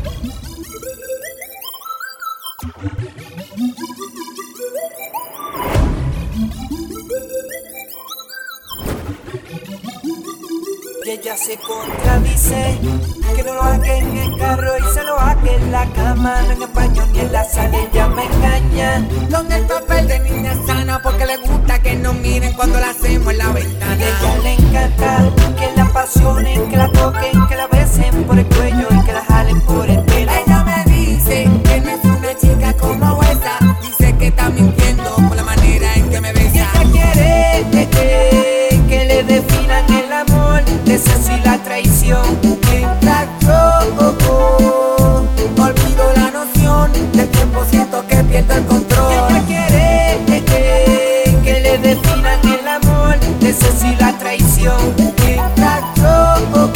Y ella se contradice, que no lo haga en el carro y se lo haga en la cama. No en el baño ni en la sala, ella me engaña. Con el papel de niña sana, porque le gusta que nos miren cuando la hacemos en la ventana. Y a ella le encanta que la apasionen, que la toquen, que la besen por el cuello y que la jalen por el pelo. Ella me dice que no es una chica como esa, dice que está mintiendo por la manera en que me besa. Y ella quiere que le definan el amor, desasí la traición. Mientras yo olvido la noción del tiempo, siento que pierdo el control. Y ella quiere que le definan el amor, desasí la traición. Mientras yo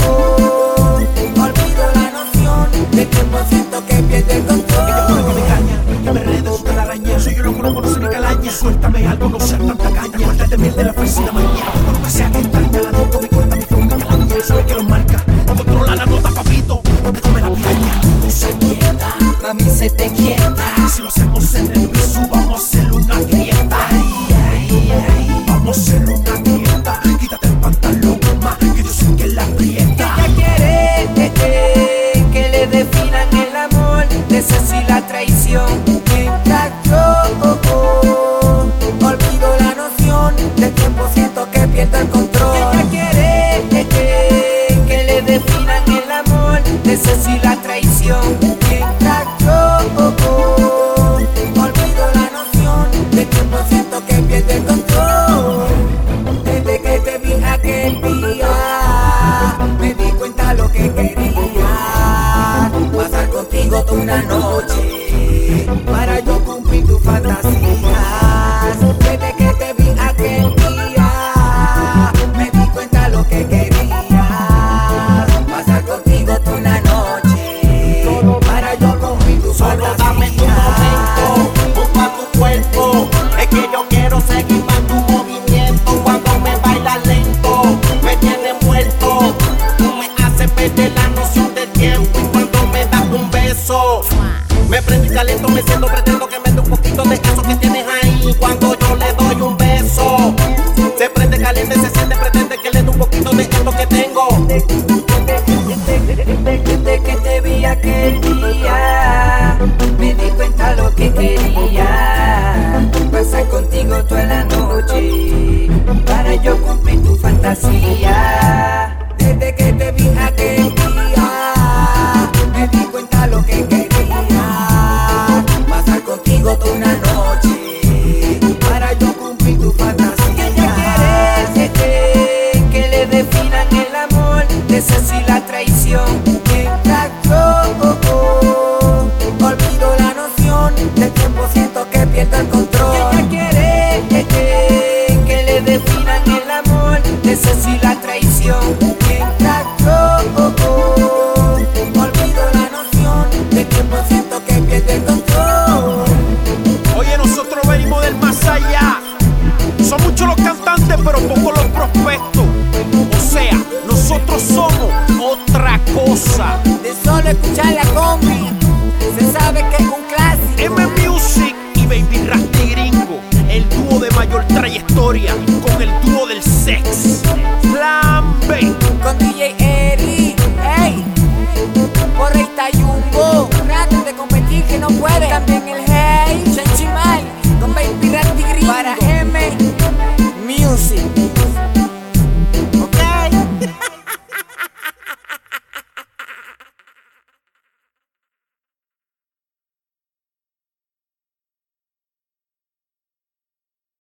olvido la noción del tiempo, siento que pierdo el control. Ella pone que me engaña, que me enrede otra la araña. Soy yo loco, no conoce ni calaña. Suéltame algo, no seas tanta caña. Cuéntate miel de la felicidad mañana. Cuando que sea que esta niña la noto, me corta mi flow, mi calaña. Sabe que lo marca, no controla la nota, papito. No te come la piraña, no se quieta. Mami, se te quieta. Si lo hacemos en el piso, vamos a hacer una grieta. Vamos a hacer una grieta. Quítate el pantalón, más que yo sé que la aprieta. Ella quiere que le definan el amor, desasí la traición. Mientras yo olvido la noción del tiempo, siento que pierdo el control. Ella quiere que le definan el amor, desasí la traición. Mientras yo olvido la noción del tiempo, siento que pierdo el control. Desde que te vi aquel día, me di cuenta lo que quería. Pasar contigo toda una noche, para yo cumplir tus fantasías. Desde que te vi aquel día, me di cuenta lo que quería. Pasar contigo toda una noche, para yo cumplir tus Solo dame tu momento, junto a tu cuerpo. Es que yo quiero seguir más tu movimiento. Cuando me bailas lento, me tienes muerto. Tú me haces perder la noción del tiempo. Y cuando me das un beso, me prendo y caliento, me siento, pretendo que me dé un poquito de eso que tienes ahí. Cuando yo le doy un beso, se prende caliente, se siente, pretende que le dé un poquito de esto que tengo. Desde que te vi aquel día, me di cuenta lo que quería. Pasar contigo toda la noche, para yo cumplir tu fantasía. Desde que te vi aquel día, me di cuenta lo que quería. Pasar contigo toda una noche, para yo cumplir tu fantasía. Ella quiere que le definan el amor, desasí la traición. Mientras yo olvido la noción del tiempo, siento que pierdo el control. Ella quiere que le definan el amor, desasí la traición. Mientras yo olvido la noción del tiempo, siento que pierdo el control. Oye, nosotros venimos del más allá. Son muchos los cantantes, pero pocos los prospectos. O sea, nosotros somos otra cosa. De solo escuchar la combi,